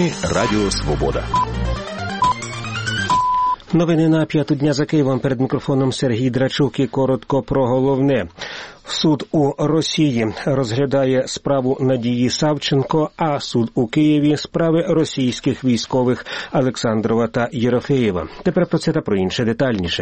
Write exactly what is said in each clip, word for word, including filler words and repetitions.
ефірі Радіо Свобода. Новини на п'яту дня за Києвом. Перед мікрофоном Сергій Драчук і коротко про головне. Суд у Росії розглядає справу Надії Савченко, а суд у Києві – справи російських військових Олександрова та Єрофеєва. Тепер про це та про інше детальніше.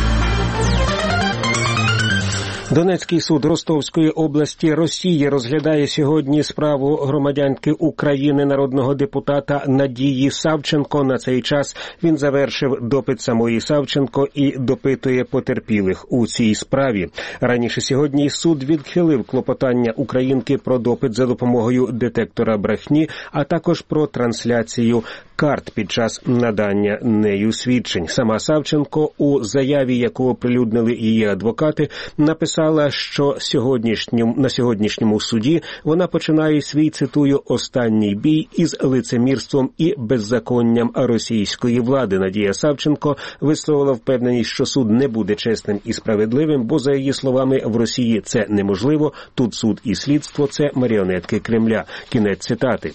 Донецький суд Ростовської області Росії розглядає сьогодні справу громадянки України, народного депутата Надії Савченко. На цей час він завершив допит самої Савченко і допитує потерпілих у цій справі. Раніше сьогодні суд відхилив клопотання українки про допит за допомогою детектора брехні, а також про трансляцію карт під час надання нею свідчень. Сама Савченко у заяві, яку оприлюднили її адвокати, написала, що сьогоднішньому, на сьогоднішньому суді вона починає свій, цитую, «останній бій із лицемірством і беззаконням російської влади». Надія Савченко висловила впевненість, що суд не буде чесним і справедливим, бо, за її словами, в Росії це неможливо, тут суд і слідство – це маріонетки Кремля. Кінець цитати.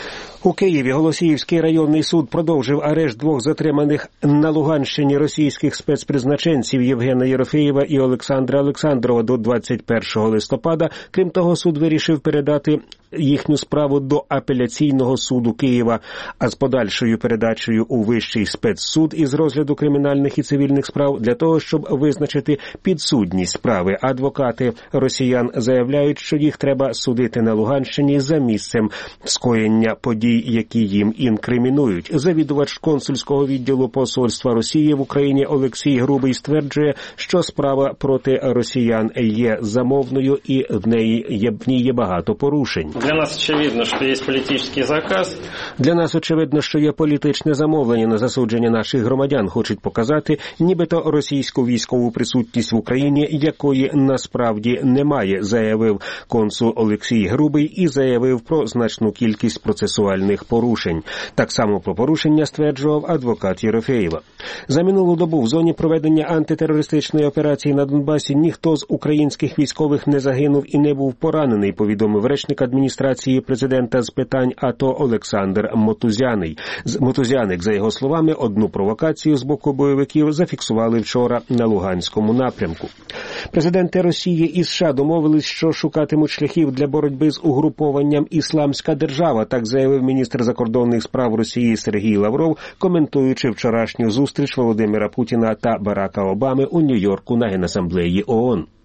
У Києві Голосіївський районний суд продовжив арешт двох затриманих на Луганщині російських спецпризначенців Євгена Єрофеєва і Олександра Олександрова до двадцять першого листопада. Крім того, суд вирішив передати їхню справу до апеляційного суду Києва, а з подальшою передачею у Вищий спецсуд із розгляду кримінальних і цивільних справ для того, щоб визначити підсудність справи. Адвокати росіян заявляють, що їх треба судити на Луганщині за місцем скоєння подій, які їм інкримінують. Завідувач консульського відділу посольства Росії в Україні Олексій Грубий стверджує, що справа проти росіян є замовною і в неї є, в ній є багато порушень. Для нас очевидно, що є політичний заказ. Для нас очевидно, що є політичне замовлення на засудження наших громадян. Хочуть показати, нібито російську військову присутність в Україні, якої насправді немає, заявив консул Олексій Грубий і заявив про значну кількість процесуальних порушень. Так само про порушення стверджував адвокат Єрофеєва. За минулу добу в зоні проведення антитерористичної операції на Донбасі ніхто з українських військових не загинув і не був поранений, повідомив речник адміністрації президента з питань АТО Олександр Мотузяний. Мотузяник, за його словами, одну провокацію з боку бойовиків зафіксували вчора на Луганському напрямку. Президенти Росії і США домовились, що шукатимуть шляхів для боротьби з угрупованням «Ісламська держава», так заявив міністр закордонних справ Росії Сергій Лавров, коментуючи вчорашню зустріч Володимира Путіна та Барака Обами у Нью-Йорку на Генасамблеї ООН.